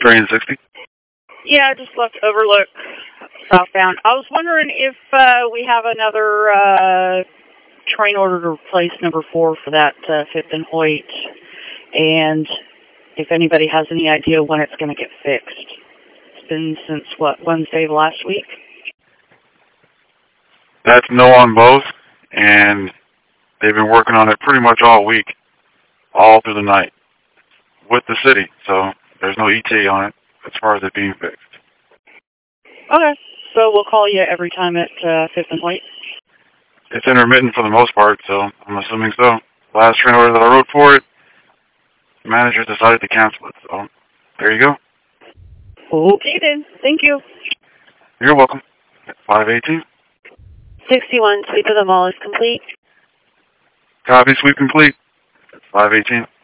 Train 60? Yeah, I just left Overlook southbound. I was wondering if we have another train order to replace number 4 for that 5th and Hoyt, and if anybody has any idea when it's going to get fixed. It's been since, Wednesday of last week? That's no on both, and they've been working on it pretty much all week, all through the night, with the city, so there's no ETA on it as far as it being fixed. Okay, so we'll call you every time at 5th and Hoyt? It's intermittent for the most part, so I'm assuming so. Last train order that I wrote for it, the manager decided to cancel it, so there you go. Okay then, thank you. You're welcome. 518. 61, sweep of the mall is complete. Copy, sweep complete. 518.